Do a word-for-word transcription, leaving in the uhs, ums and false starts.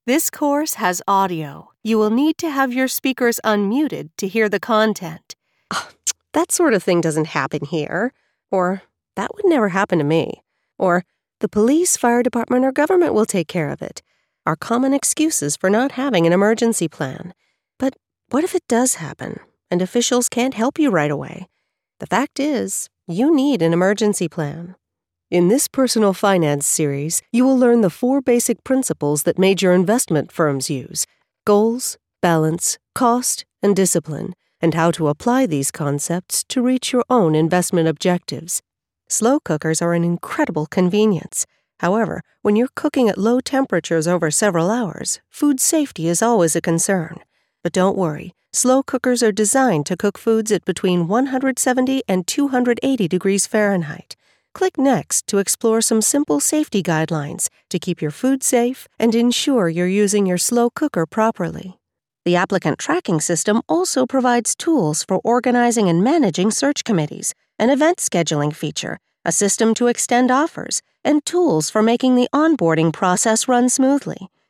This course has audio. You will need to have your speakers unmuted to hear the content. That sort of thing doesn't happen here. Or, that would never happen to me. Or, the police, fire department, or government will take care of it, are common excuses for not having an emergency plan. But what if it does happen, and officials can't help you right away? The fact is, you need an emergency plan. In this personal finance series, you will learn the four basic principles that major investment firms use: goals, balance, cost, and discipline, and how to apply these concepts to reach your own investment objectives. Slow cookers are an incredible convenience. However, when you're cooking at low temperatures over several hours, food safety is always a concern. But don't worry, slow cookers are designed to cook foods at between one hundred seventy and two hundred eighty degrees Fahrenheit. Click next to explore some simple safety guidelines to keep your food safe and ensure you're using your slow cooker properly. The applicant tracking system also provides tools for organizing and managing search committees, an event scheduling feature, a system to extend offers, and tools for making the onboarding process run smoothly.